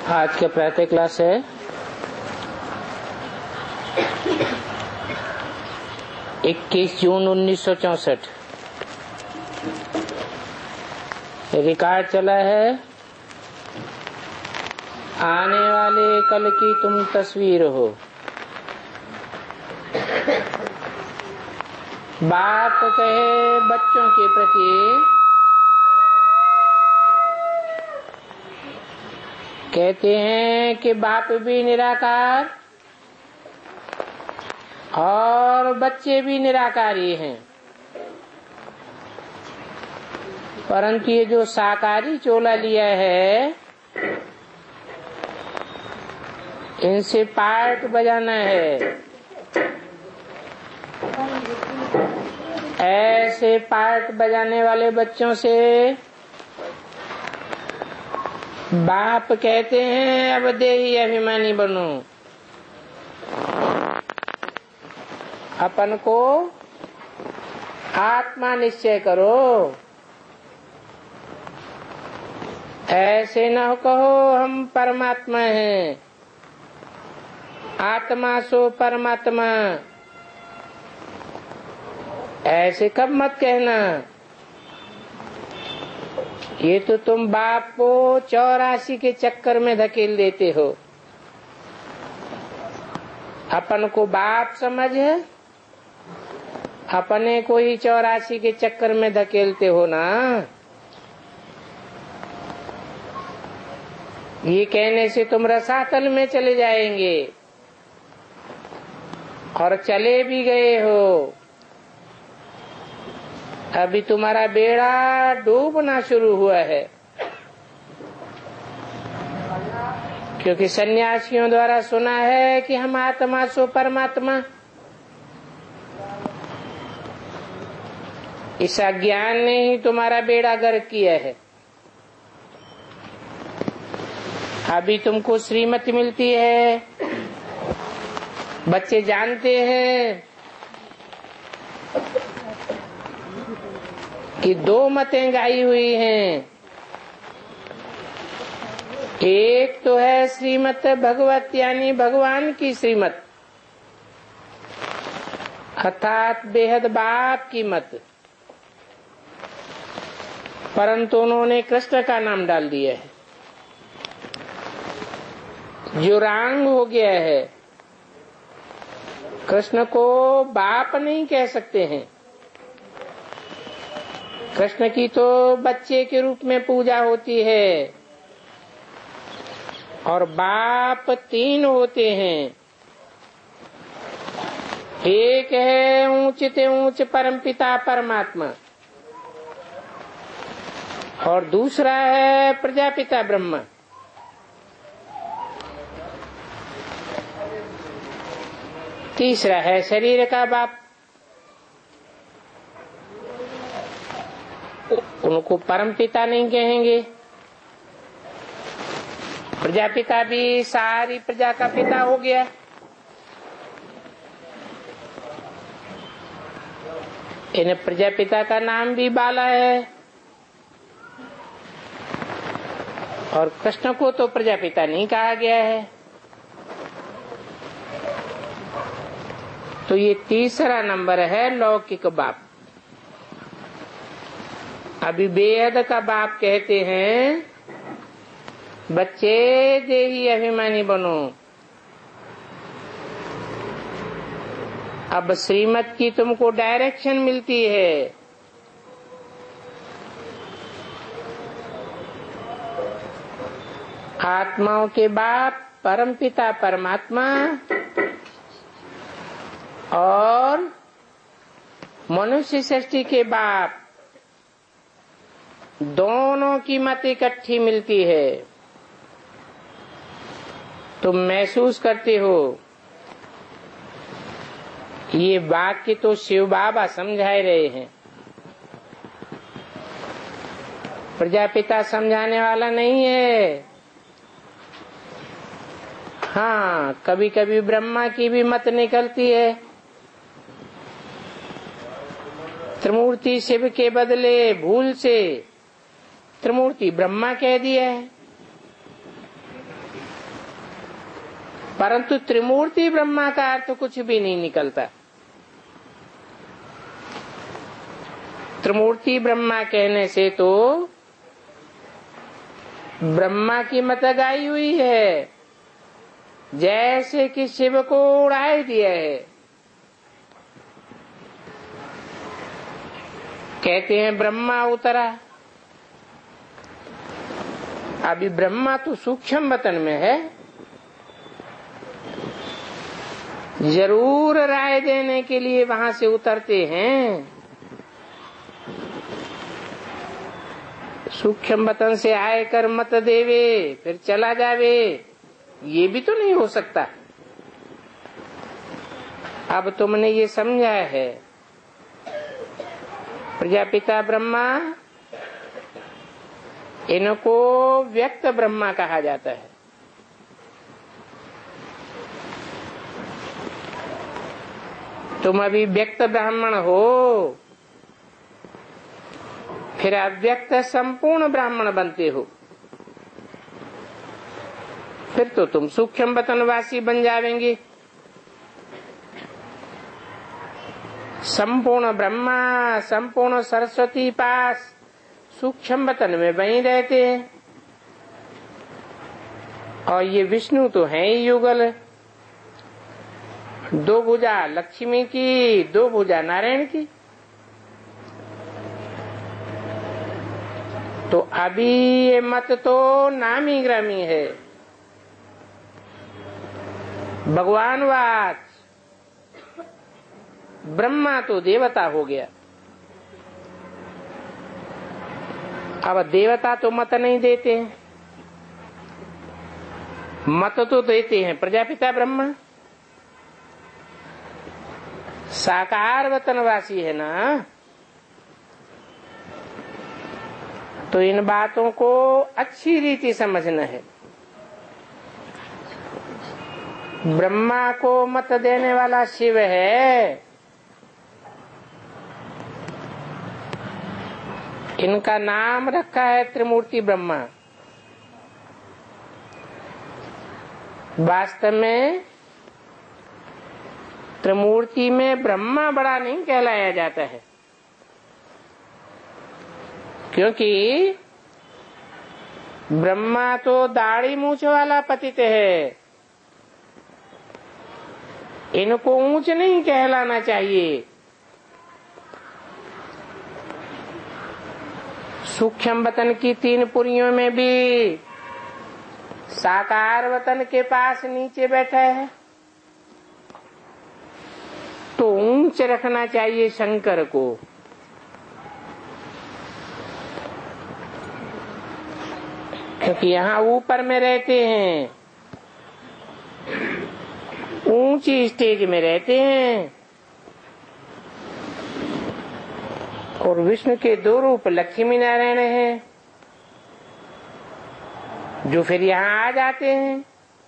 आज के प्रातः क्लास है 21 जून 1964। रिकॉर्ड चला है आने वाले कल की तुम तस्वीर हो। बाप कहे बच्चों के प्रति, कहते हैं कि बाप भी निराकार और बच्चे भी निराकारी हैं, परंतु ये जो साकारी चोला लिया है इनसे पार्ट बजाना है। ऐसे पार्ट बजाने वाले बच्चों से बाप कहते हैं अब देही अभिमानी बनो, अपन को आत्मा निश्चय करो। ऐसे न कहो हम परमात्मा हैं, आत्मा सो परमात्मा, ऐसे कब मत कहना। ये तो तुम बाप को 84 के चक्कर में धकेल देते हो। अपन को बाप समझ है, अपने को ही 84 के चक्कर में धकेलते हो ना। ये कहने से तुम रसातल में चले जाएंगे और चले भी गए हो। अभी तुम्हारा बेड़ा डूबना शुरू हुआ है, क्योंकि सन्यासियों द्वारा सुना है कि हम आत्मा सो परमात्मा। इस अज्ञान ने ही तुम्हारा बेड़ा गर्क किया है। अभी तुमको श्रीमती मिलती है, बच्चे जानते हैं कि 2 मतें गाई हुई हैं। एक तो है श्रीमत भगवत यानी भगवान की श्रीमत, अर्थात बेहद बाप की मत, परंतु उन्होंने कृष्ण का नाम डाल दिया है जो रांग हो गया है। कृष्ण को बाप नहीं कह सकते हैं। कृष्ण की तो बच्चे के रूप में पूजा होती है और बाप 3 होते हैं। एक है ऊंचते ऊंच परमपिता परमात्मा और दूसरा है प्रजापिता ब्रह्मा। तीसरा है शरीर का बाप। उनको परम पिता नहीं कहेंगे। प्रजापिता भी सारी प्रजा का पिता हो गया। इन प्रजापिता का नाम भी बाला है और कृष्ण को तो प्रजापिता नहीं कहा गया है। तो ये तीसरा नंबर है लौकिक बाप। अभी बेहद का बाप कहते हैं बच्चे देही अभिमानी बनो। अब श्रीमत की तुमको डायरेक्शन मिलती है। आत्माओं के बाप परमपिता परमात्मा और मनुष्य सृष्टि के बाप, दोनों की मत इकट्ठी मिलती है। तुम महसूस करते हो ये वाक्य तो शिव बाबा समझाए रहे हैं, प्रजापिता समझाने वाला नहीं है। हाँ, कभी कभी ब्रह्मा की भी मत निकलती है। त्रिमूर्ति शिव के बदले भूल से त्रिमूर्ति ब्रह्मा कह दिया है। परंतु त्रिमूर्ति ब्रह्मा का अर्थ कुछ भी नहीं निकलता। त्रिमूर्ति ब्रह्मा कहने से तो ब्रह्मा की मत गाई हुई है, जैसे कि शिव को उड़ाए दिया है। कहते हैं ब्रह्मा उतरा। अभी ब्रह्मा तो सूक्ष्म वतन में है, जरूर राय देने के लिए वहां से उतरते हैं। सूक्ष्म वतन से आकर मत देवे फिर चला जावे, ये भी तो नहीं हो सकता। अब तुमने ये समझा है, प्रजापिता ब्रह्मा, इनको व्यक्त ब्रह्मा कहा जाता है। तुम अभी व्यक्त ब्राह्मण हो, फिर अव्यक्त संपूर्ण ब्राह्मण बनते हो, फिर तो तुम सूक्ष्म वतनवासी बन जाएंगे। संपूर्ण ब्रह्मा, संपूर्ण सरस्वती पास सूक्ष्म वतन में वहीं रहते हैं। और ये विष्णु तो है ही युगल, दो भुजा लक्ष्मी की, दो भुजा नारायण की। तो अभी ये मत तो नामी ग्रामी है, भगवानवाद। ब्रह्मा तो देवता हो गया। अब देवता तो मत नहीं देते हैं, मत तो देते हैं प्रजापिता ब्रह्मा। साकार वतनवासी है ना, तो इन बातों को अच्छी रीति समझना है। ब्रह्मा को मत देने वाला शिव है, इनका नाम रखा है त्रिमूर्ति ब्रह्मा। वास्तव में त्रिमूर्ति में ब्रह्मा बड़ा नहीं कहलाया जाता है, क्योंकि ब्रह्मा तो दाढ़ी मूछ वाला पतित है, इनको ऊंच नहीं कहलाना चाहिए। सूक्ष्म वतन की तीन पुरियों में भी साकार वतन के पास नीचे बैठा है, तो ऊंच रखना चाहिए शंकर को। क्योंकि यहाँ ऊपर में रहते हैं, ऊंची स्टेज में रहते हैं, और विष्णु के दो रूप लक्ष्मी नारायण हैं, जो फिर यहाँ आ जाते हैं।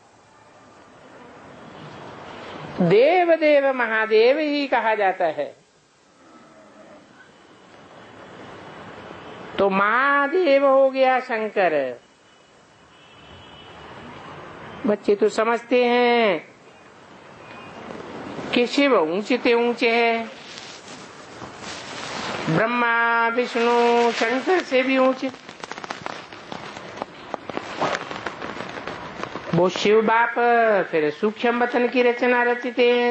देव देव महादेव ही कहा जाता है। तो महादेव हो गया शंकर। बच्चे तो समझते हैं कि शिव ऊंचे ते ऊंचे है, ब्रह्मा विष्णु शंकर से भी ऊंचे। वो शिव बाप फिर सूक्ष्म वतन की रचना रचते हैं।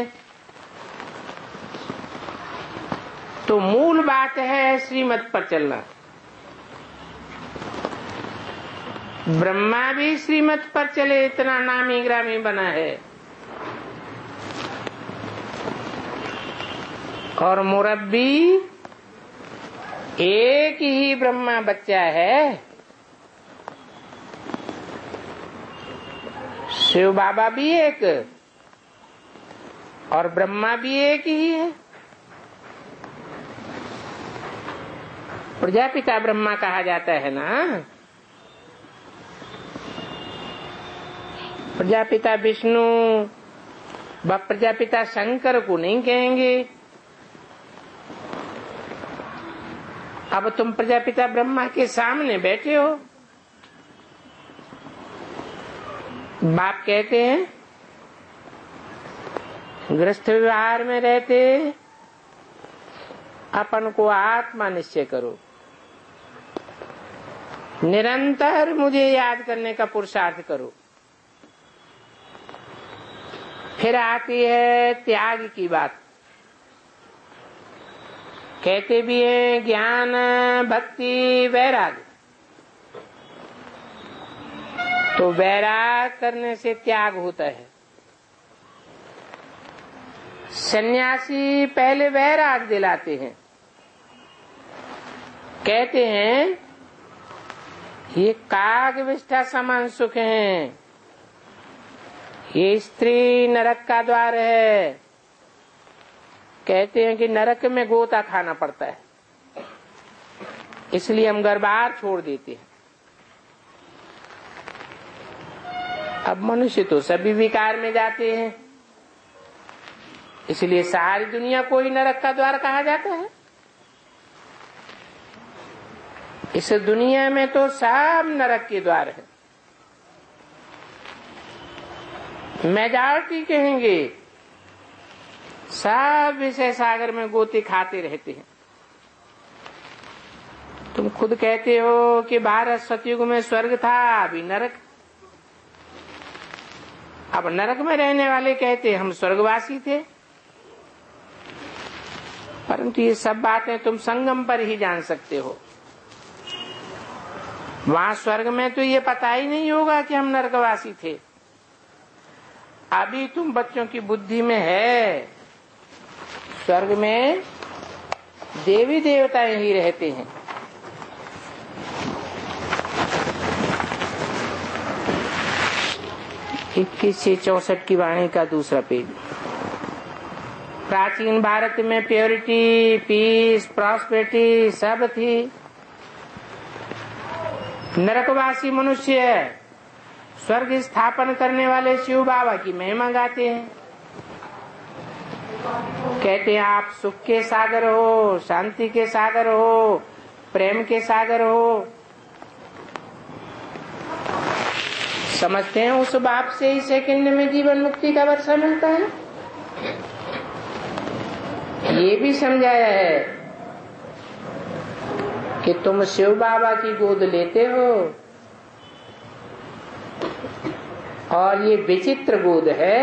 तो मूल बात है श्रीमत पर चलना। ब्रह्मा भी श्रीमत पर चले, इतना नामी ग्रामी बना है। और मुरब्बी एक ही ब्रह्मा बच्चा है। शिव बाबा भी एक और ब्रह्मा भी एक ही है। प्रजापिता ब्रह्मा कहा जाता है ना। प्रजापिता विष्णु व प्रजापिता शंकर को नहीं कहेंगे। अब तुम प्रजापिता ब्रह्मा के सामने बैठे हो, बाप कहते हैं गृहस्थ व्यवहार में रहते अपन को आत्मा निश्चय करो, निरंतर मुझे याद करने का पुरुषार्थ करो। फिर आती है त्याग की बात। कहते भी हैं ज्ञान भक्ति वैराग, तो वैराग करने से त्याग होता है। सन्यासी पहले वैराग दिलाते हैं, कहते हैं ये काग विष्ठा समान सुख है, ये स्त्री नरक का द्वार है। कहते हैं कि नरक में गोता खाना पड़ता है, इसलिए हम घर बार छोड़ देते हैं। अब मनुष्य तो सभी विकार में जाते हैं, इसलिए सारी दुनिया को ही नरक का द्वार कहा जाता है। इस दुनिया में तो सब नरक के द्वार है। मेजॉरिटी कहेंगे सब विषय सागर में गोते खाते रहते हैं। तुम खुद कहते हो कि भारत सतयुग में स्वर्ग था, अभी नरक। अब नरक में रहने वाले कहते हम स्वर्गवासी थे, परंतु ये सब बातें तुम संगम पर ही जान सकते हो। वहां स्वर्ग में तो ये पता ही नहीं होगा कि हम नरकवासी थे। अभी तुम बच्चों की बुद्धि में है, स्वर्ग में देवी देवता ही रहते हैं। 21 से 64 की वाणी का दूसरा पेज। प्राचीन भारत में प्योरिटी, पीस, प्रॉस्पेरिटी सब थी। नरकवासी मनुष्य स्वर्ग स्थापन करने वाले शिव बाबा की महिमा गाते हैं। कहते हैं आप सुख के सागर हो, शांति के सागर हो, प्रेम के सागर हो। समझते हैं उस बाप से ही सेकंड में जीवन मुक्ति का वर्षा मिलता है। ये भी समझाया है कि तुम शिव बाबा की गोद लेते हो और ये विचित्र गोद है।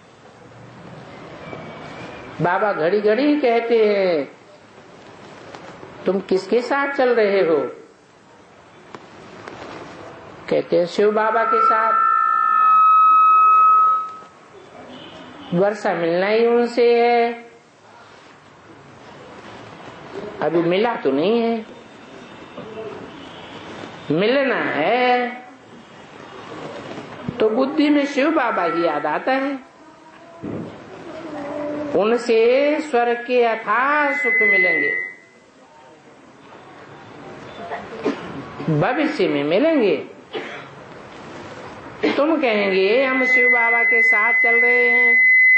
बाबा घड़ी घड़ी कहते हैं तुम किसके साथ चल रहे हो? कहते हैं शिव बाबा के साथ। वर्षा मिलना ही उनसे है, अभी मिला तो नहीं है, मिलना है तो बुद्धि में शिव बाबा ही याद आता है। उनसे स्वर्ग के अथाह सुख मिलेंगे, भविष्य में मिलेंगे। तुम कहेंगे हम शिव बाबा के साथ चल रहे हैं।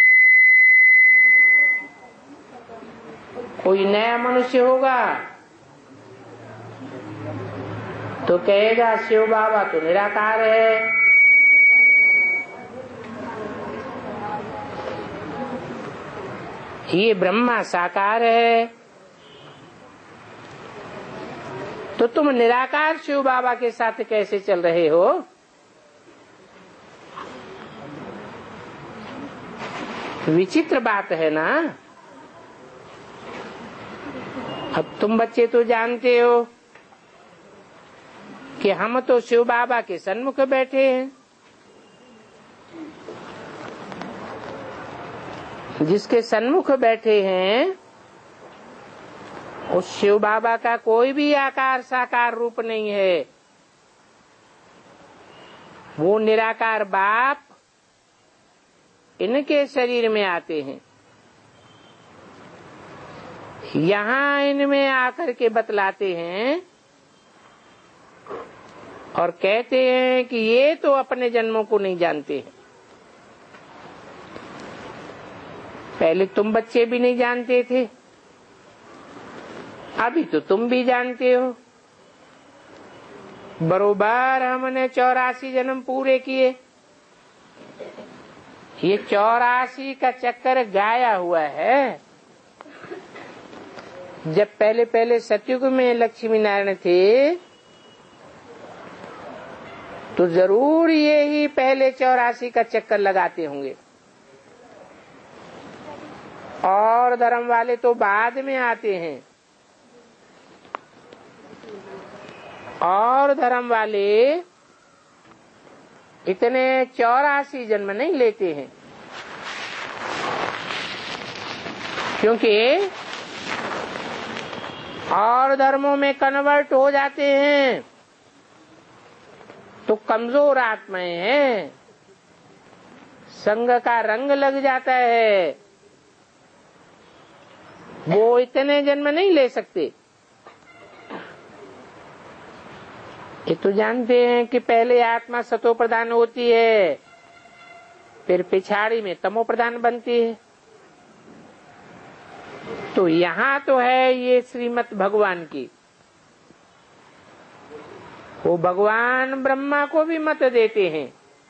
कोई नया मनुष्य होगा तो कहेगा शिव बाबा तो निराकार है, ये ब्रह्मा साकार है। तो तुम निराकार शिव बाबा के साथ कैसे चल रहे हो? विचित्र बात है ना। अब तुम बच्चे तो जानते हो कि हम तो शिव बाबा के सन्मुख बैठे हैं। जिसके सन्मुख बैठे हैं उस शिव बाबा का कोई भी आकार साकार रूप नहीं है। वो निराकार बाप इनके शरीर में आते हैं, यहाँ इनमें आकर के बतलाते हैं और कहते हैं कि ये तो अपने जन्मों को नहीं जानते हैं। पहले तुम बच्चे भी नहीं जानते थे, अभी तो तुम भी जानते हो। बरोबर हमने 84 जन्म पूरे किए, ये 84 का चक्कर गाया हुआ है। जब पहले पहले सतयुग में लक्ष्मी नारायण थे तो जरूर ये ही पहले 84 का चक्कर लगाते होंगे, और धर्म वाले तो बाद में आते हैं। और धर्म वाले इतने 84 जन्म नहीं लेते हैं, क्योंकि और धर्मों में कन्वर्ट हो जाते हैं तो कमजोर आत्माएं हैं, संग का रंग लग जाता है, वो इतने जन्म नहीं ले सकते। ये तो जानते हैं कि पहले आत्मा सतो प्रधान होती है, फिर पिछाड़ी में तमो प्रधान बनती है। तो यहाँ तो है ये श्रीमत भगवान की, वो भगवान ब्रह्मा को भी मत देते हैं।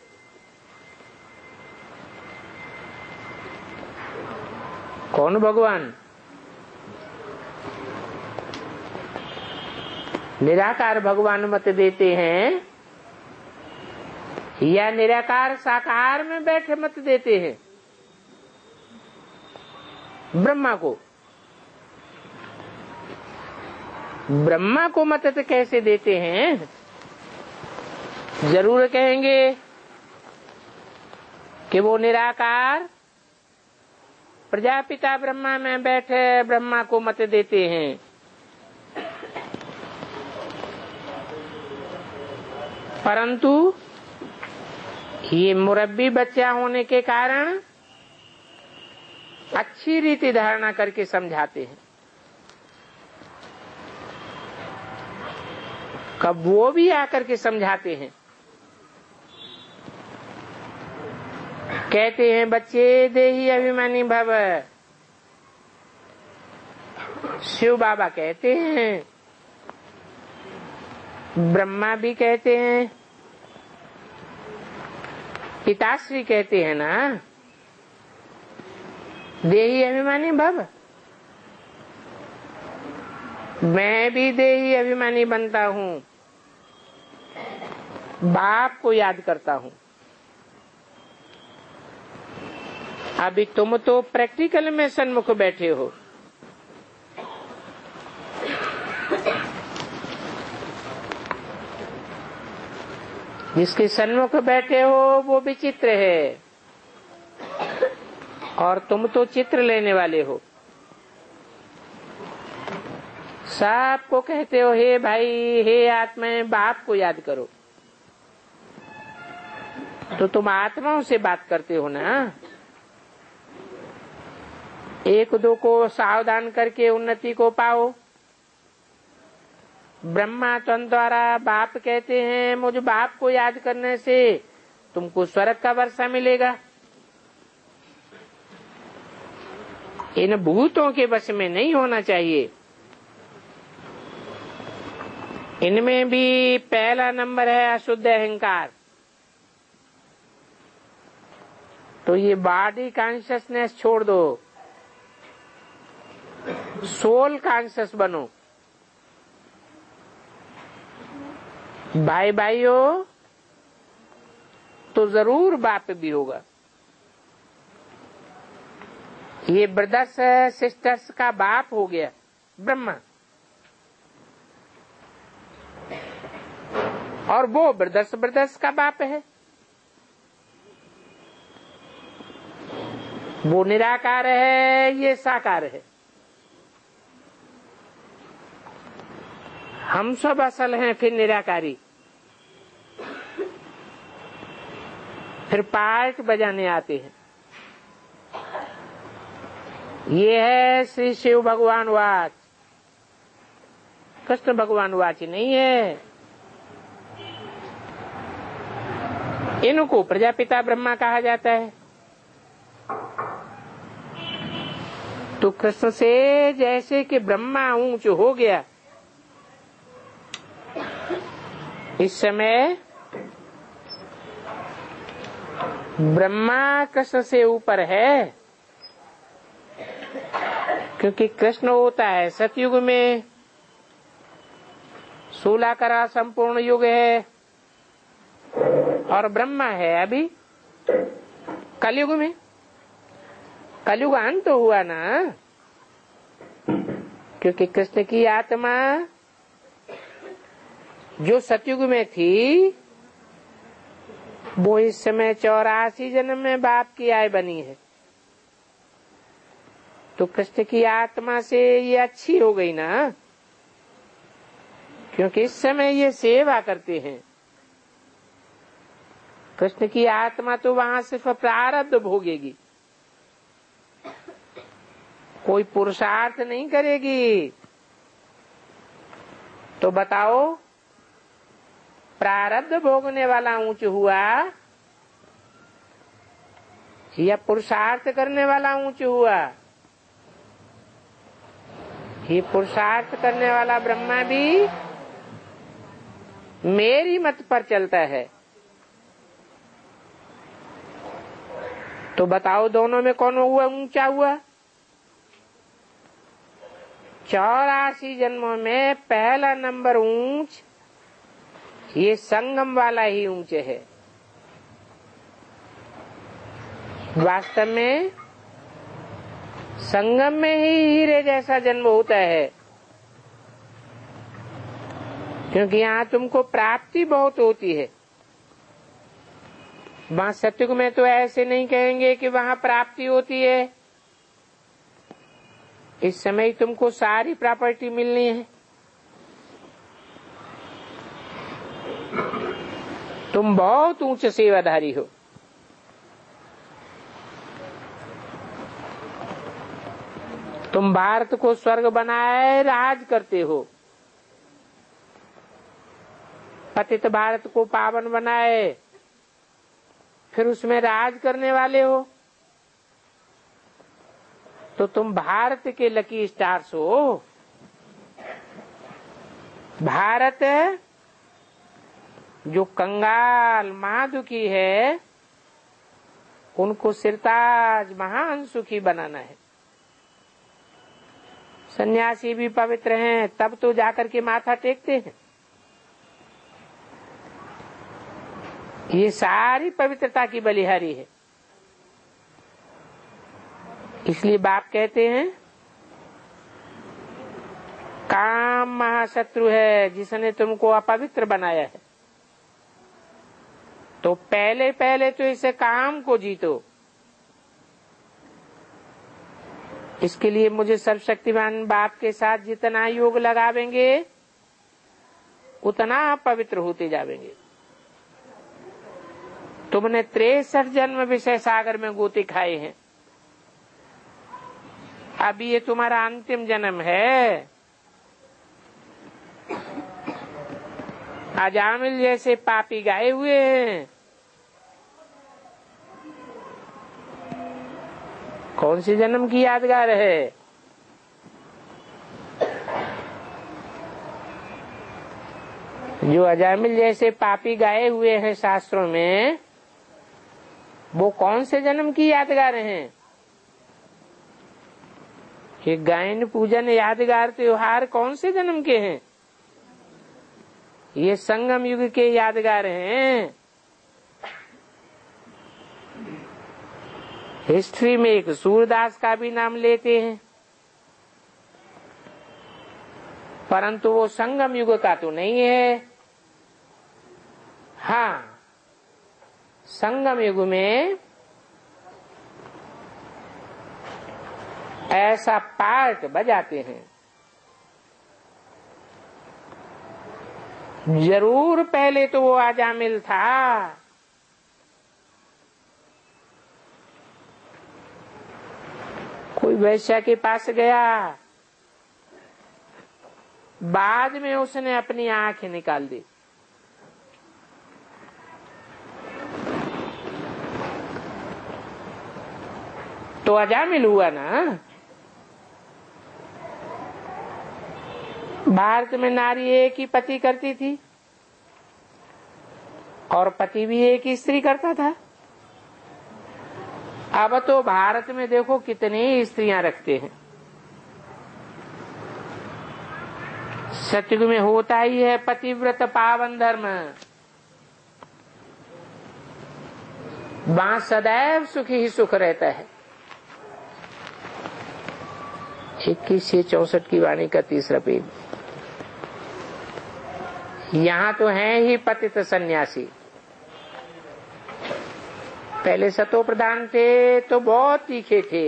कौन भगवान? निराकार भगवान मत देते हैं या निराकार साकार में बैठे मत देते हैं? ब्रह्मा को, ब्रह्मा को मत कैसे देते हैं? जरूर कहेंगे कि वो निराकार प्रजापिता ब्रह्मा में बैठे ब्रह्मा को मत देते हैं। परंतु ये मुरब्बी बच्चा होने के कारण अच्छी रीति धारणा करके समझाते हैं। कब वो भी आकर के समझाते हैं, कहते हैं बच्चे देही अभिमानी भव। शिव बाबा कहते हैं, ब्रह्मा भी कहते हैं, पिताश्री कहते हैं ना, देही अभिमानी भव। मैं भी देही अभिमानी बनता हूँ, बाप को याद करता हूँ। अभी तुम तो प्रैक्टिकल में सन्मुख बैठे हो, जिसके सन्मुख बैठे हो वो विचित्र है, और तुम तो चित्र लेने वाले हो। सबको कहते हो हे भाई, हे आत्मा, बाप को याद करो। तो तुम आत्माओं से बात करते हो ना, एक दो को सावधान करके उन्नति को पाओ। ब्रह्मा तन द्वारा बाप कहते हैं, मुझे बाप को याद करने से तुमको स्वर्ग का वर्षा मिलेगा। इन भूतों के वश में नहीं होना चाहिए। इनमें भी पहला नंबर है अशुद्ध अहंकार। तो ये बॉडी कॉन्शियसनेस छोड़ दो, सोल कॉन्शियस बनो। भाई भाइयों तो जरूर बाप भी होगा। ये ब्रदर्स सिस्टर्स का बाप हो गया ब्रह्मा, और वो ब्रदर्स का बाप है। वो निराकार है, ये साकार है। हम सब असल हैं, फिर निराकारी। फिर पार्ट बजाने आते हैं। ये है श्री शिव भगवान वाच, कृष्ण भगवान वाच नहीं है। इनको प्रजापिता ब्रह्मा कहा जाता है। तो कृष्ण से जैसे कि ब्रह्मा ऊंच हो गया, इस समय ब्रह्मा कृष्ण से ऊपर है, क्योंकि कृष्ण होता है सतयुग में, 16 करा संपूर्ण युग है, और ब्रह्मा है अभी कलयुग में। कलयुग अंत तो हुआ ना, क्योंकि कृष्ण की आत्मा जो सतयुग में थी वो इस समय 84 जन्म में बाप की आय बनी है। तो कृष्ण की आत्मा से ये अच्छी हो गई ना, क्योंकि इस समय ये सेवा करते हैं। कृष्ण की आत्मा तो वहां सिर्फ प्रारब्ध भोगेगी, कोई पुरुषार्थ नहीं करेगी। तो बताओ, प्रारब्ध भोगने वाला ऊंच हुआ या पुरुषार्थ करने वाला ऊंच हुआ? ये पुरुषार्थ करने वाला ब्रह्मा भी मेरी मत पर चलता है। तो बताओ दोनों में कौन हुआ ऊंचा हुआ? 84 जन्मों में पहला नंबर ऊंच ये संगम वाला ही ऊंचे है। वास्तव में संगम में ही हीरे जैसा जन्म होता है, क्योंकि यहाँ तुमको प्राप्ति बहुत होती है। वहां सतयुग में तो ऐसे नहीं कहेंगे कि वहां प्राप्ति होती है। इस समय तुमको सारी प्रॉपर्टी मिलनी है। तुम बहुत ऊंचे सेवाधारी हो। तुम भारत को स्वर्ग बनाए राज करते हो, पतित भारत को पावन बनाए फिर उसमें राज करने वाले हो। तो तुम भारत के लकी स्टार्स हो। भारत जो कंगाल महादुखी है उनको सिरताज महान सुखी बनाना है। सन्यासी भी पवित्र हैं तब तो जाकर के माथा टेकते हैं। ये सारी पवित्रता की बलिहारी है। इसलिए बाप कहते हैं काम महाशत्रु है जिसने तुमको अपवित्र बनाया है। तो पहले पहले तो इसे काम को जीतो। इसके लिए मुझे सर्वशक्तिमान बाप के साथ जितना योग लगावेंगे उतना पवित्र होते जावेंगे। तुमने 63 जन्म विषय सागर में गोते खाए हैं। अब ये तुम्हारा अंतिम जन्म है। अजामिल जैसे पापी गाए हुए हैं। कौन सी जन्म की यादगार है? जो अजामिल जैसे पापी गाए हुए हैं शास्त्रों में, वो कौन से जन्म की यादगार हैं? ये गायन पूजन यादगार त्योहार कौन से जन्म के हैं? ये संगम युग के यादगार हैं। हिस्ट्री में एक सूरदास का भी नाम लेते हैं, परंतु वो संगम युग का तो नहीं है। हाँ, संगम युग में ऐसा पार्ट बजाते हैं। जरूर पहले तो वो अजामिल था, कोई वैश्या के पास गया, बाद में उसने अपनी आंखें निकाल दी। तो अजामिल हुआ ना। भारत में नारी एक ही पति करती थी और पति भी एक ही स्त्री करता था। अब तो भारत में देखो कितनी स्त्रियां रखते हैं। सतयुग में होता ही है पतिव्रत पावन धर्म, वहां सदैव सुख ही सुख रहता है। 21 से 64 की वाणी का 3रा पेज। यहाँ तो है ही पतित सन्यासी। पहले सतो प्रधान थे तो बहुत तीखे थे,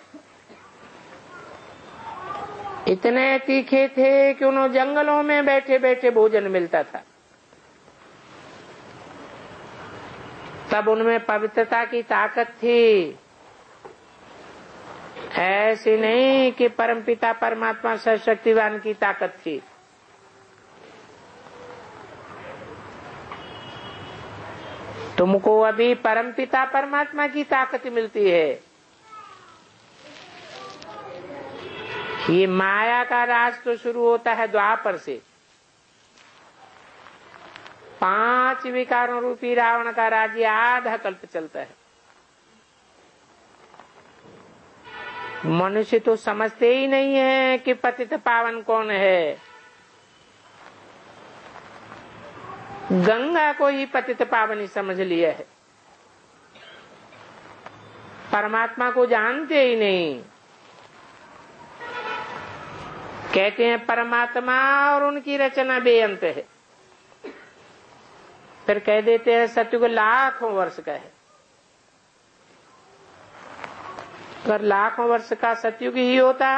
इतने तीखे थे कि उन्हें जंगलों में बैठे बैठे भोजन मिलता था। तब उनमें पवित्रता की ताकत थी, ऐसी नहीं कि परमपिता परमात्मा सर्वशक्तिवान की ताकत थी। तुमको अभी परमपिता परमात्मा की ताकत मिलती है। ये माया का राज तो शुरू होता है द्वापर से। 5 विकारों रूपी रावण का राज्य आधा कल्प चलता है। मनुष्य तो समझते ही नहीं है कि पतित पावन कौन है। गंगा को ही पतित पावनी समझ लिया है, परमात्मा को जानते ही नहीं। कहते हैं परमात्मा और उनकी रचना बेअंत है, फिर कह देते हैं सतयुग लाखों वर्ष का है। अगर लाखों वर्ष का सतयुग ही होता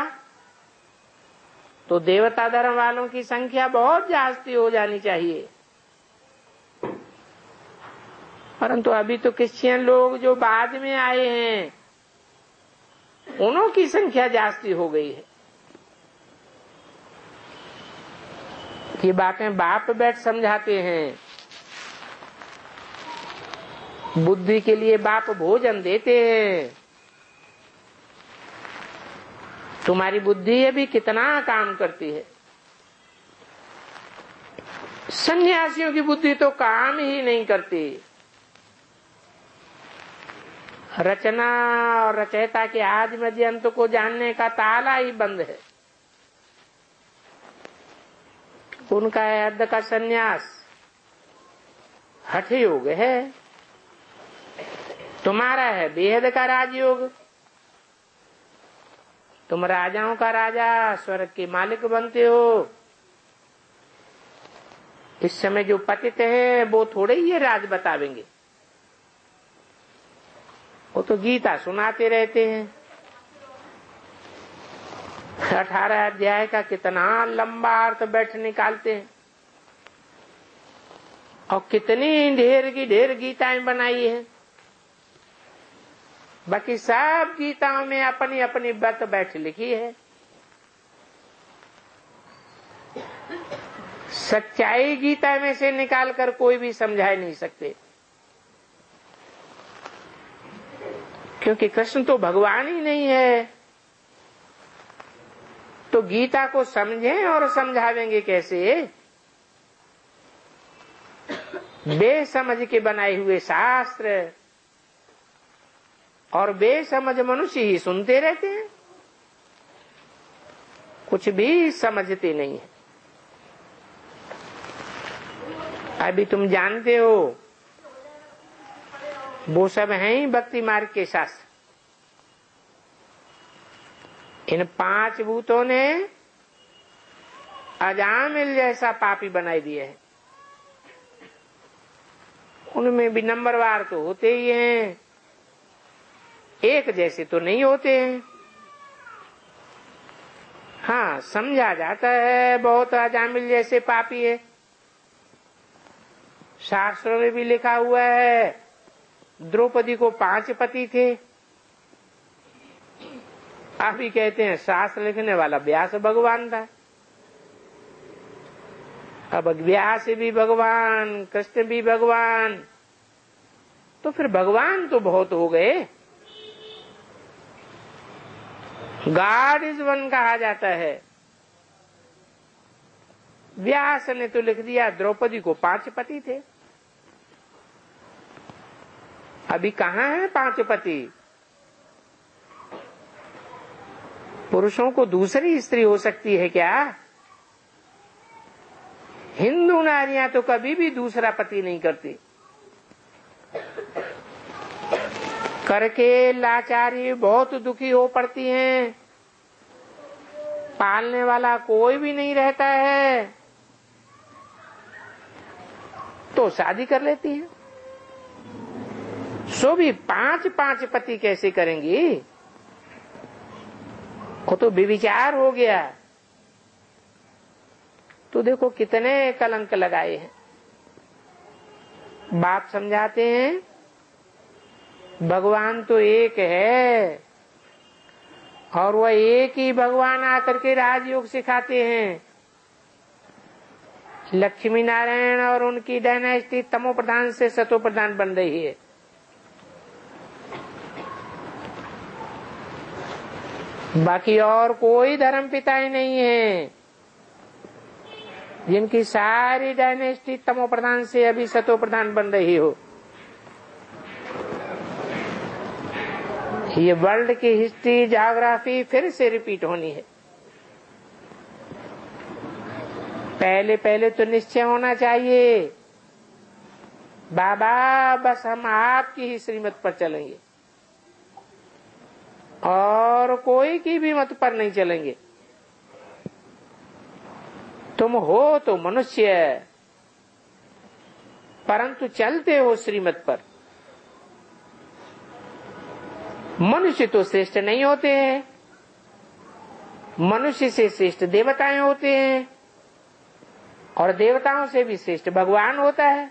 तो देवता धर्म वालों की संख्या बहुत जास्ती हो जानी चाहिए। परंतु अभी तो क्रिश्चियन लोग जो बाद में आए हैं उन्हों की संख्या जास्ती हो गई है। ये बातें बाप बैठ समझाते हैं। बुद्धि के लिए बाप भोजन देते हैं। तुम्हारी बुद्धि अभी कितना काम करती है। सन्यासियों की बुद्धि तो काम ही नहीं करती। रचना और रचयिता के आदि मध्य अंत को जानने का ताला ही बंद है। उनका है अर्ध का संन्यास, हठ योग है। तुम्हारा है बेहद का राजयोग। तुम राजाओं का राजा, स्वर्ग के मालिक बनते हो। इस समय जो पतित है वो थोड़े ही ये राज बतावेंगे, वो तो गीता सुनाते रहते हैं। 18 अध्याय का कितना लंबा अर्थ बैठ निकालते हैं और कितनी ढेर की ढेर गीताएं बनाई है। बाकी सब गीताओं में अपनी अपनी बात बैठ लिखी है। सच्चाई गीता में से निकाल कर कोई भी समझा नहीं सकते, क्योंकि कृष्ण तो भगवान ही नहीं है। तो गीता को समझें और समझावेंगे कैसे? बेसमझ के बनाए हुए शास्त्र और बेसमझ मनुष्य ही सुनते रहते हैं, कुछ भी समझते नहीं है। अभी तुम जानते हो वो सब हैं ही भक्ति मार्ग के शास्त्र। इन 5 भूतों ने अजामिल जैसा पापी बनाई दिया है। उनमें भी नंबरवार तो होते ही हैं, एक जैसे तो नहीं होते हैं। हाँ, समझा जाता है बहुत अजामिल जैसे पापी है। शास्त्रों में भी लिखा हुआ है द्रौपदी को 5 पति थे। आप ही कहते हैं शास्त्र लिखने वाला व्यास भगवान था। अब व्यास भी भगवान, कृष्ण भी भगवान, तो फिर भगवान तो बहुत हो गए। गॉड इज वन कहा जाता है। व्यास ने तो लिख दिया द्रौपदी को 5 पति थे। अभी कहाँ है 5 पति? पुरुषों को दूसरी स्त्री हो सकती है क्या? हिंदू नारियां तो कभी भी दूसरा पति नहीं करती। करके लाचारी बहुत दुखी हो पड़ती हैं, पालने वाला कोई भी नहीं रहता है तो शादी कर लेती है। सो भी 5 पति कैसे करेंगी? वो तो व्यभिचार हो गया। तो देखो कितने कलंक लगाए हैं। बाप समझाते हैं भगवान तो एक है और वह एक ही भगवान आकर के राजयोग सिखाते हैं। लक्ष्मी नारायण और उनकी डायनेस्टी तमो प्रधान से सतो प्रधान बन रही है। बाकी और कोई धर्म पिताएं नहीं है जिनकी सारी डायनेस्टी तमो प्रधान से अभी सतो प्रधान बन रही हो। ये वर्ल्ड की हिस्ट्री ज्योग्राफी फिर से रिपीट होनी है। पहले पहले तो निश्चय होना चाहिए बाबा बस हम आपकी ही श्रीमत पर चलेंगे और कोई की भी मत पर नहीं चलेंगे। तुम हो तो मनुष्य परंतु चलते हो श्रीमत पर। मनुष्य तो श्रेष्ठ नहीं होते हैं, मनुष्य से श्रेष्ठ देवताएं होते हैं और देवताओं से भी श्रेष्ठ भगवान होता है।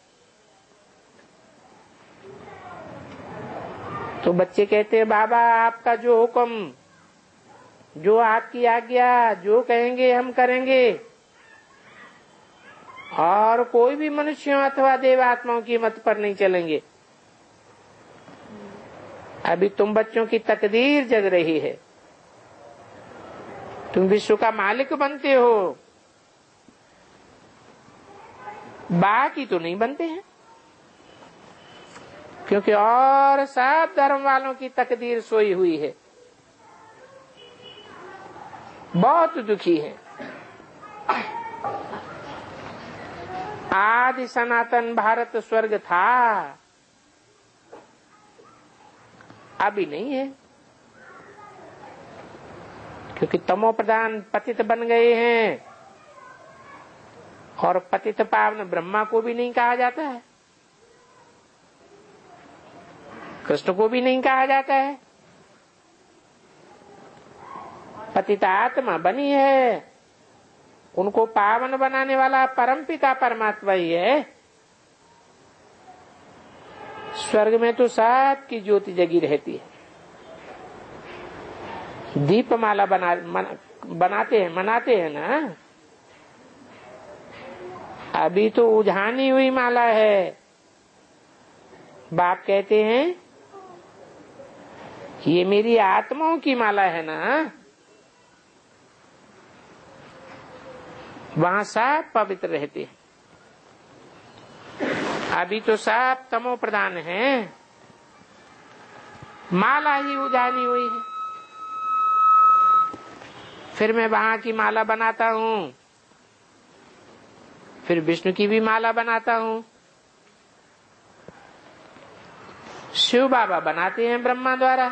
तो बच्चे कहते हैं बाबा आपका जो हुक्म, जो आपकी आज्ञा, जो कहेंगे हम करेंगे और कोई भी मनुष्यों अथवा देवात्माओं की मत पर नहीं चलेंगे। अभी तुम बच्चों की तकदीर जग रही है, तुम विश्व का मालिक बनते हो, बाकी तो नहीं बनते हैं। क्योंकि और सब धर्म वालों की तकदीर सोई हुई है, बहुत दुखी है। आदि सनातन भारत स्वर्ग था, अभी नहीं है क्योंकि तमो प्रधान पतित बन गए हैं और पतित पावन ब्रह्मा को भी नहीं कहा जाता है, कृष्ण को भी नहीं कहा जाता है। पतित आत्मा बनी है, उनको पावन बनाने वाला परमपिता परमात्मा ही है। स्वर्ग में तो सबकी ज्योति जगी रहती है। दीपमाला बनाते हैं, मनाते हैं ना। अभी तो उजानी हुई माला है। बाप कहते हैं ये मेरी आत्माओं की माला है ना, वहां सब पवित्र रहते हैं। अभी तो सब तमो प्रधान है, माला ही उजानी हुई है। फिर मैं वहां की माला बनाता हूँ, फिर विष्णु की भी माला बनाता हूँ। शिव बाबा बनाते हैं ब्रह्मा द्वारा।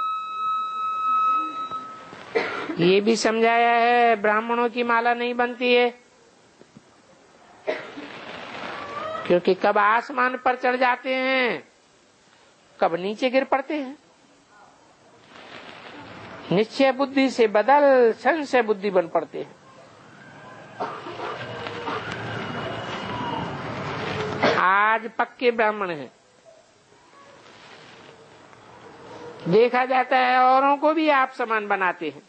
ये भी समझाया है ब्राह्मणों की माला नहीं बनती है क्योंकि कब आसमान पर चढ़ जाते हैं, कब नीचे गिर पड़ते हैं। निश्चय बुद्धि से बदल संशय बुद्धि बन पड़ते हैं। आज पक्के ब्राह्मण हैं, देखा जाता है औरों को भी आप समान बनाते हैं,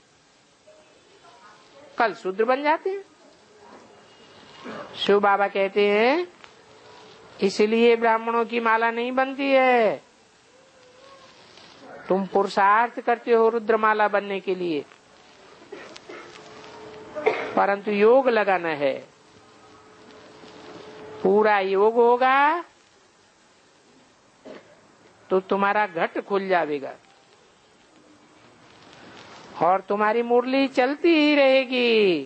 कल शूद्र बन जाते हैं। शिव बाबा कहते हैं इसलिए ब्राह्मणों की माला नहीं बनती है। तुम पुरुषार्थ करते हो रुद्रमाला बनने के लिए, परंतु योग लगाना है। पूरा योग होगा तो तुम्हारा घट खुल जाएगा। और तुम्हारी मुरली चलती ही रहेगी।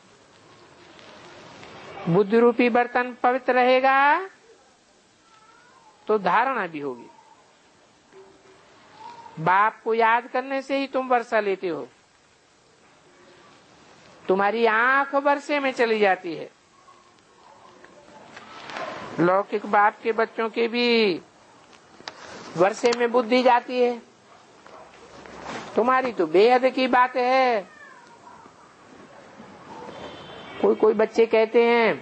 बुद्धि रूपी बर्तन पवित्र रहेगा तो धारणा भी होगी। बाप को याद करने से ही तुम वर्षा लेते हो। तुम्हारी आंख वर्षे में चली जाती है। लौकिक बाप के बच्चों के भी वर्षे में बुद्धि जाती है। तुम्हारी तो बेहद की बात है। कोई बच्चे कहते हैं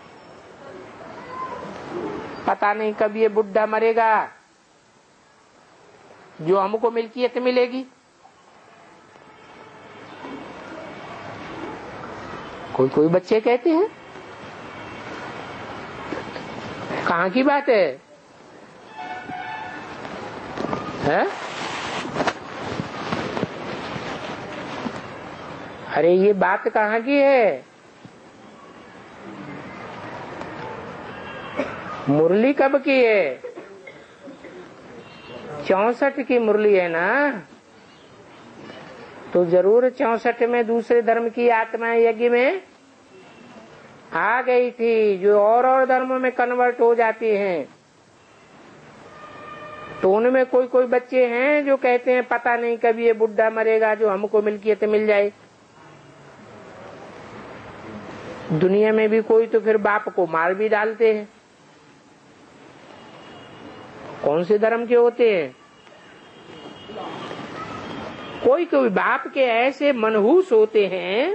पता नहीं कब ये बुढ़ा मरेगा, जो हमको मिल्कियत मिलेगी। कोई बच्चे कहते हैं। कहाँ की बात है? अरे ये बात कहाँ की है? मुरली कब की है? 64 की मुरली है ना। तो जरूर 64 में दूसरे धर्म की आत्माएं यज्ञ में आ गई थी, जो और धर्मों में कन्वर्ट हो जाती हैं। तो उनमें कोई बच्चे हैं जो कहते हैं पता नहीं कभी ये बुढ़ा मरेगा, जो हमको मिल्कियत मिल जाए। दुनिया में भी कोई तो फिर बाप को मार भी डालते हैं। कौन से धर्म के होते हैं? कोई बाप के ऐसे मनहूस होते हैं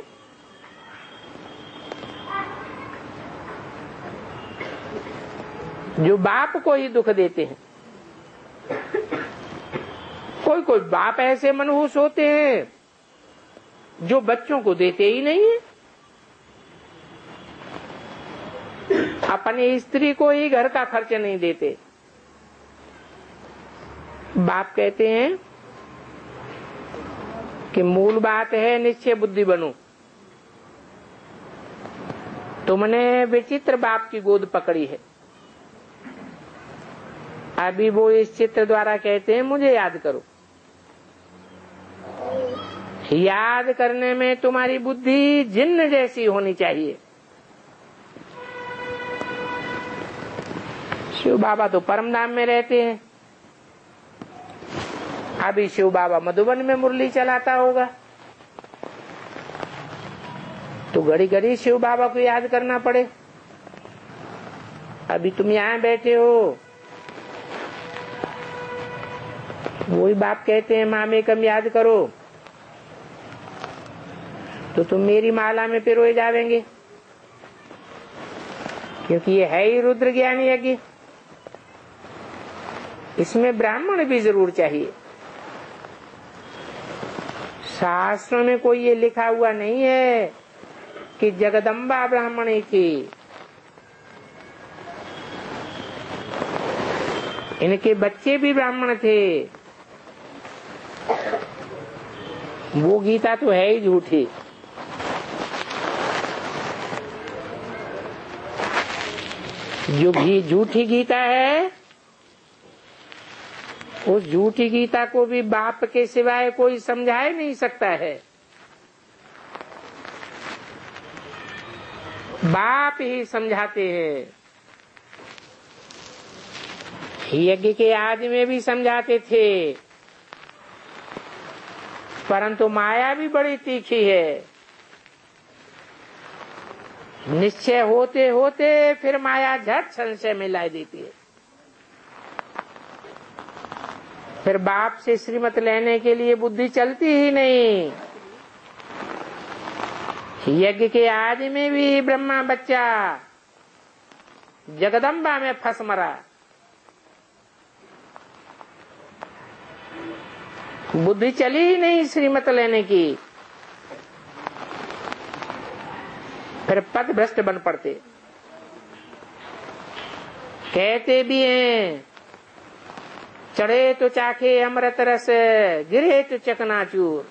जो बाप को ही दुख देते हैं। कोई बाप ऐसे मनहूस होते हैं जो बच्चों को देते ही नहीं है। अपनी स्त्री को ही घर का खर्च नहीं देते। बाप कहते हैं कि मूल बात है निश्चय बुद्धि बनो। तुमने विचित्र बाप की गोद पकड़ी है। अभी वो इस चित्र द्वारा कहते हैं मुझे याद करो। याद करने में तुम्हारी बुद्धि जिन्न जैसी होनी चाहिए। शिव बाबा तो परम धाम में रहते हैं। अभी शिव बाबा मधुबन में मुरली चलाता होगा, तो घड़ी घड़ी शिव बाबा को याद करना पड़े। अभी तुम यहाँ बैठे हो, वही बाप कहते हैं माँ में कम याद करो, तो तुम मेरी माला में पिरोए जावेंगे, क्योंकि ये है ही रुद्र ज्ञान यज्ञ। इसमें ब्राह्मण भी जरूर चाहिए। शास्त्रों में कोई ये लिखा हुआ नहीं है कि जगदम्बा ब्राह्मणी थी। इनके बच्चे भी ब्राह्मण थे। वो गीता तो है ही झूठी। जो झूठी गीता है, उस झूठी गीता को भी बाप के सिवाय कोई समझा ही नहीं सकता है। बाप ही समझाते हैं। यज्ञ के आदि में भी समझाते थे, परंतु माया भी बड़ी तीखी है। निश्चय होते होते फिर माया झट संशय में ला देती है। फिर बाप से श्रीमत लेने के लिए बुद्धि चलती ही नहीं। यज्ञ के आदि में भी ब्रह्मा बच्चा जगदम्बा में फंस मरा। बुद्धि चली ही नहीं श्रीमत लेने की। फिर पद भ्रष्ट बन पड़ते। कहते भी हैं चढ़े तो चाखे अमृत रस, गिरे तो चकनाचूर।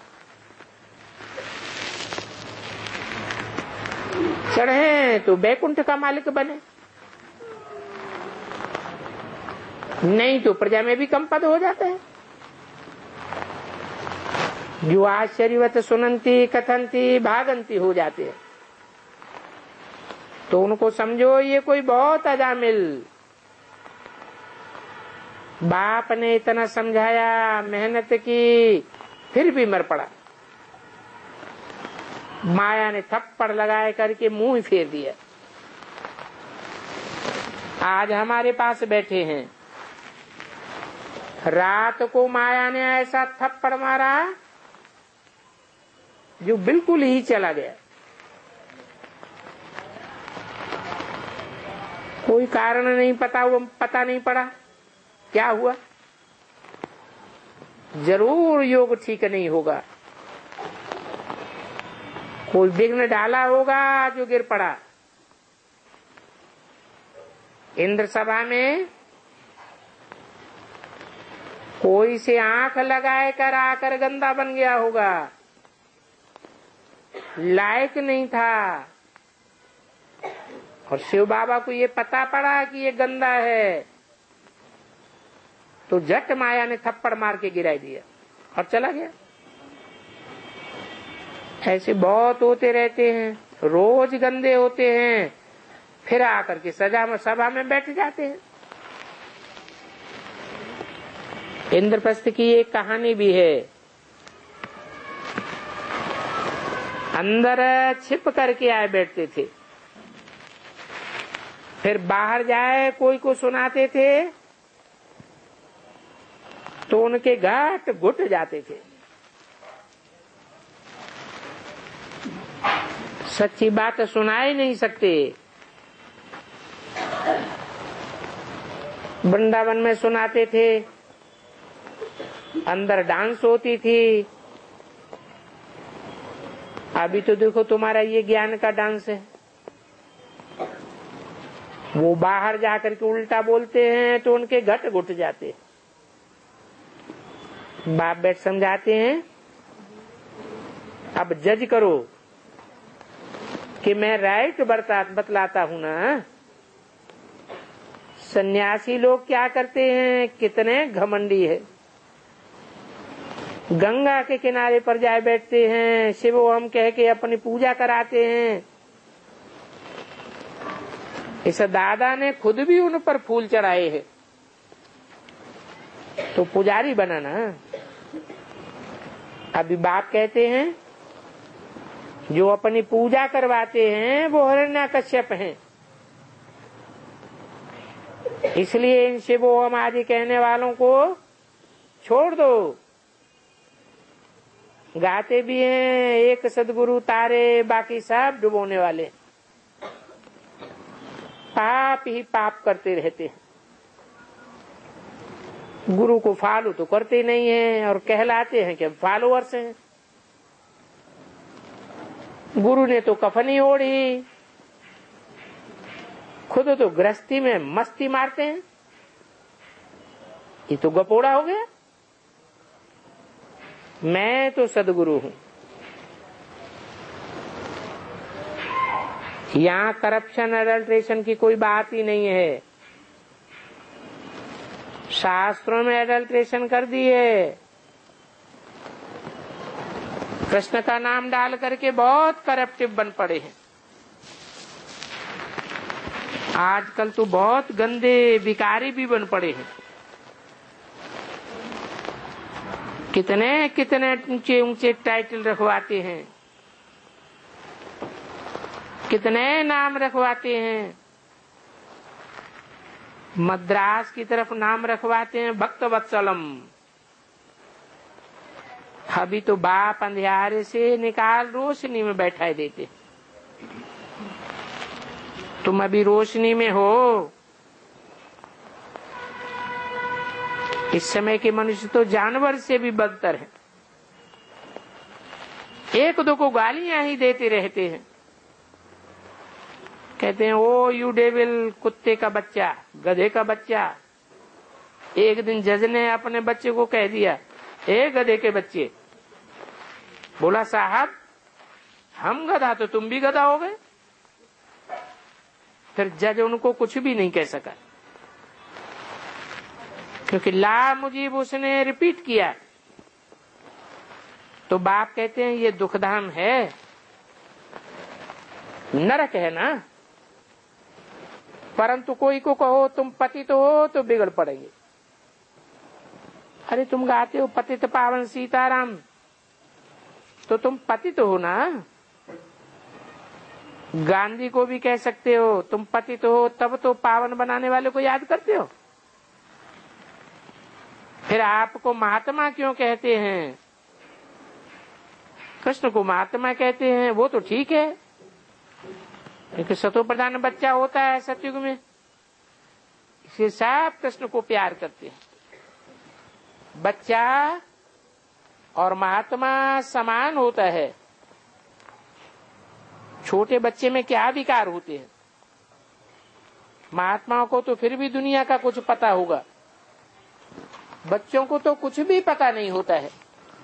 चढ़े तो बैकुंठ का मालिक बने, नहीं तो प्रजा में भी कम पद हो जाता है। जो आश्चर्यवत सुनंती कथंती भागंती हो जाते हैं, तो उनको समझो ये कोई बहुत अजामिल। बाप ने इतना समझाया, मेहनत की, फिर भी मर पड़ा। माया ने थप्पड़ लगाए करके मुंह फेर दिया। आज हमारे पास बैठे हैं, रात को माया ने ऐसा थप्पड़ मारा जो बिल्कुल ही चला गया। कोई कारण नहीं पता नहीं पड़ा क्या हुआ। जरूर योग ठीक नहीं होगा, कोई विघ्न डाला होगा जो गिर पड़ा। इंद्र सभा में कोई से आंख लगाए कर आकर गंदा बन गया होगा, लायक नहीं था, और शिव बाबा को ये पता पड़ा कि ये गंदा है, तो झट माया ने थप्पड़ मार के गिरा दिया और चला गया। ऐसे बहुत होते रहते हैं, रोज गंदे होते हैं, फिर आकर के सभा में बैठ जाते हैं। इंद्रप्रस्थ की एक कहानी भी है। अंदर छिप करके आए बैठते थे, फिर बाहर जाए कोई को सुनाते थे तो उनके घाट घुट जाते थे। सच्ची बात सुना ही नहीं सकते। वृंदावन में सुनाते थे, अंदर डांस होती थी। अभी तो देखो तुम्हारा ये ज्ञान का डांस है। वो बाहर जाकर के उल्टा बोलते हैं तो उनके घट घुट जाते हैं। बाप बैठ समझाते हैं, अब जज करो कि मैं राइट बतलाता हूं ना। सन्यासी लोग क्या करते हैं, कितने घमंडी है। गंगा के किनारे पर जाए बैठते हैं, शिव ओम कह के अपनी पूजा कराते हैं। इस दादा ने खुद भी उन पर फूल चढ़ाए हैं, तो पुजारी बना ना। अभी बाप कहते हैं जो अपनी पूजा करवाते हैं वो हिरण्याकश्यप हैं। इसलिए इन शिव ओम आदि कहने वालों को छोड़ दो। गाते भी हैं एक सदगुरु तारे, बाकी सब डुबोने वाले। पाप ही पाप करते रहते हैं, गुरु को फॉलो तो करते नहीं है और कहलाते हैं कि फॉलोअर्स हैं। गुरु ने तो कफनी ओढ़ी, खुद तो गृहस्थी में मस्ती मारते हैं। ये तो गपोड़ा हो गया। मैं तो सदगुरु हूं। यहाँ करप्शन एडल्ट्रेशन की कोई बात ही नहीं है। शास्त्रों में एडल्ट्रेशन कर दी है। कृष्ण का नाम डाल करके बहुत करप्टिव बन पड़े हैं। आजकल तो बहुत गंदे भिखारी भी बन पड़े हैं। कितने कितने ऊंचे ऊंचे टाइटल रखवाते हैं, कितने नाम रखवाते हैं। मद्रास की तरफ नाम रखवाते हैं भक्त वत्सलम। अभी तो बाप अंधियारे से निकाल रोशनी में बैठा देते। तुम अभी रोशनी में हो। इस समय के मनुष्य तो जानवर से भी बदतर है। एक दो को गालियां ही देते रहते हैं। कहते हैं ओ यू डेविल, कुत्ते का बच्चा, गधे का बच्चा। एक दिन जज ने अपने बच्चे को कह दिया, ए गधे के बच्चे। बोला साहब हम गधा तो तुम भी गधा हो गए। फिर जज उनको कुछ भी नहीं कह सका, क्योंकि ला मुजीब उसने रिपीट किया। तो बाप कहते हैं ये दुखधाम है, नरक है ना। परंतु कोई को कहो तुम पतित हो तो बिगड़ पड़ेंगे। अरे तुम गाते हो पतित पावन सीताराम, तो तुम पतित हो ना। गांधी को भी कह सकते हो तुम पतित हो, तब तो पावन बनाने वाले को याद करते हो। फिर आपको महात्मा क्यों कहते हैं? कृष्ण को महात्मा कहते हैं, वो तो ठीक है, क्योंकि सतो प्रधान बच्चा होता है सतयुग में, इसलिए सब कृष्ण को प्यार करते हैं। बच्चा और महात्मा समान होता है। छोटे बच्चे में क्या विकार होते हैं? महात्माओं को तो फिर भी दुनिया का कुछ पता होगा, बच्चों को तो कुछ भी पता नहीं होता है।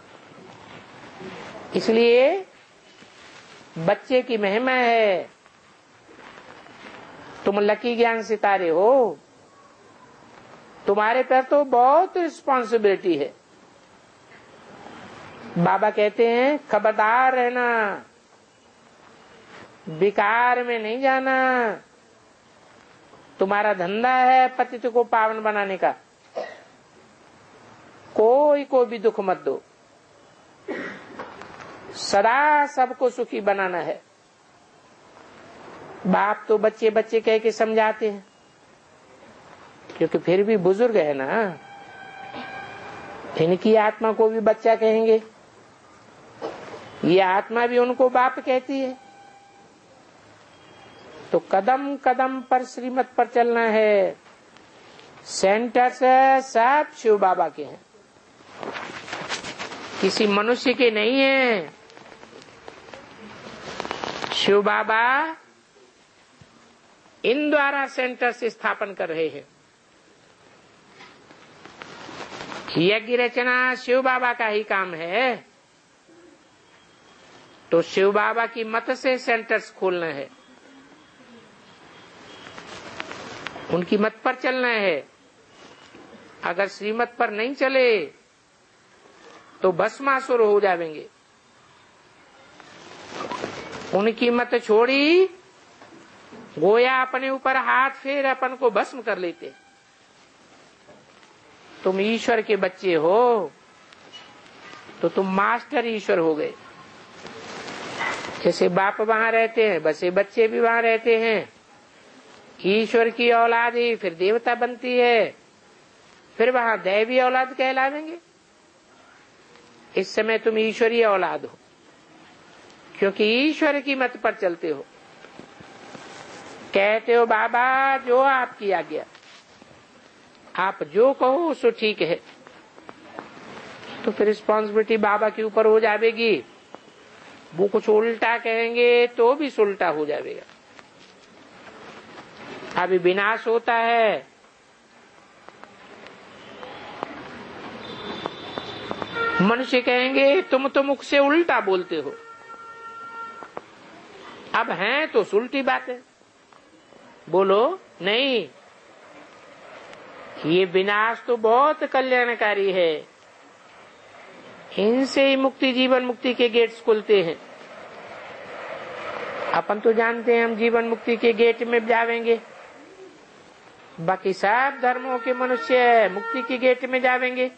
इसलिए बच्चे की महिमा है। तुम लकी ज्ञान सितारे हो, तुम्हारे पर तो बहुत रिस्पॉन्सिबिलिटी है। बाबा कहते हैं खबरदार रहना, विकार में नहीं जाना। तुम्हारा धंधा है पतित को पावन बनाने का, कोई को भी दुख मत दो, सदा सबको सुखी बनाना है। बाप तो बच्चे बच्चे कह के समझाते हैं, क्योंकि फिर भी बुजुर्ग है ना, इनकी आत्मा को भी बच्चा कहेंगे, ये आत्मा भी उनको बाप कहती है। तो कदम कदम पर श्रीमत पर चलना है। सेंटर से सब शिव बाबा के हैं, किसी मनुष्य के नहीं है। शिव बाबा इन द्वारा सेंटर से स्थापन कर रहे हैं। यज्ञ रचना शिव बाबा का ही काम है, तो शिव बाबा की मत से सेंटर्स खोलना है, उनकी मत पर चलना है। अगर श्रीमत पर नहीं चले तो भस्मासुर हो जाएंगे। उनकी मत छोड़ी, गोया अपने ऊपर हाथ फेर अपन को भस्म कर लेते। तुम ईश्वर के बच्चे हो तो तुम मास्टर ईश्वर हो गए। जैसे बाप वहां रहते हैं, वैसे बच्चे भी वहां रहते हैं। ईश्वर की औलाद ही फिर देवता बनती है, फिर वहां दैवी औलाद कहलावेंगे। इस समय तुम ईश्वरीय औलाद हो, क्योंकि ईश्वर की मत पर चलते हो। कहते हो बाबा जो आपकी आज्ञा, आप जो कहो सो ठीक है, तो फिर रिस्पॉन्सिबिलिटी बाबा के ऊपर हो जाएगी। वो कुछ उल्टा कहेंगे तो भी उल्टा हो जाएगा। अभी विनाश होता है, मनुष्य कहेंगे तुम तो मुख से उल्टा बोलते हो। अब हैं तो उल्टी बात है, बोलो नहीं, ये विनाश तो बहुत कल्याणकारी है। इनसे ही मुक्ति, जीवन मुक्ति के गेट्स खुलते हैं। अपन तो जानते हैं हम जीवन मुक्ति के गेट में जावेंगे, बाकी सब धर्मों के मनुष्य मुक्ति के गेट में जावेंगे।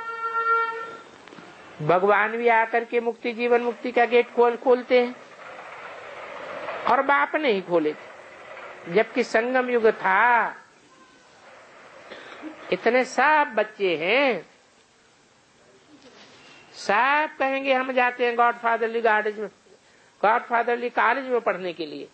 भगवान भी आकर के मुक्ति, जीवन मुक्ति का गेट खोलते हैं, और बाप ने ही खोले थे। जबकि संगम युग था, इतने सब बच्चे हैं, सब कहेंगे हम जाते हैं गॉडफादरली कॉलेज में, गॉडफादरली कॉलेज में पढ़ने के लिए।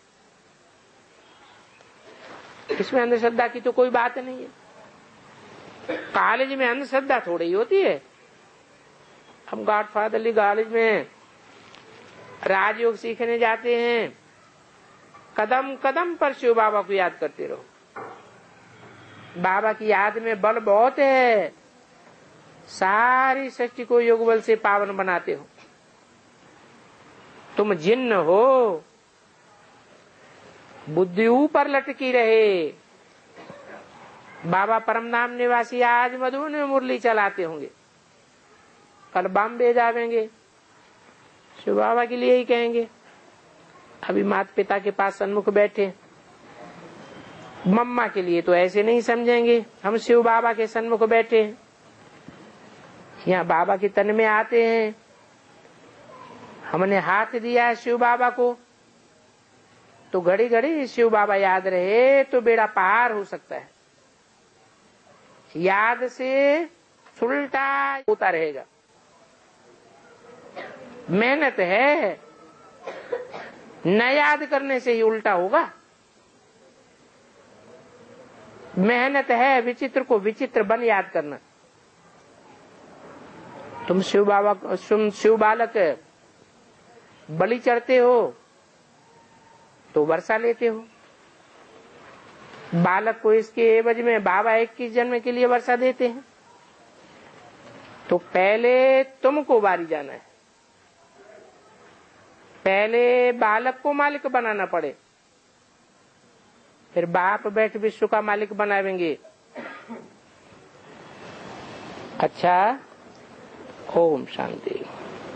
इसमें अंधश्रद्धा की तो कोई बात नहीं है। कॉलेज में अंधश्रद्धा थोड़ी ही होती है। हम गॉडफादरली कॉलेज में राजयोग सीखने जाते हैं, कदम कदम पर शिव बाबा को याद करते रहो। बाबा की याद में बल बहुत है, सारी सृष्टि को योग बल से पावन बनाते हो। तुम जिन्न हो, बुद्धि ऊपर लटकी रहे। बाबा परमधाम निवासी आज मधुबन में मुरली चलाते होंगे, कल बॉम्बे जावेंगे, शिव बाबा के लिए ही कहेंगे। अभी माता पिता के पास सन्मुख बैठे, मम्मा के लिए तो ऐसे नहीं समझेंगे हम शिव बाबा के सन्मुख बैठे। यहाँ बाबा के तन में आते हैं, हमने हाथ दिया है शिव बाबा को, तो घड़ी घड़ी शिव बाबा याद रहे तो बेड़ा पार हो सकता है। याद से उल्टा होता रहेगा। मेहनत है, न याद करने से ही उल्टा होगा। मेहनत है विचित्र को विचित्र बन याद करना। तुम शिव बाबा, शिव बालक बलि चढ़ते हो तो वर्षा लेते हो। बालक को इसके एवज में बाबा 21 जन्म के लिए वर्षा देते हैं। तो पहले तुमको बारी जाना है, पहले बालक को मालिक बनाना पड़े, फिर बाप बैठ विश्व का मालिक बनावेंगे। अच्छा, ओम शांति।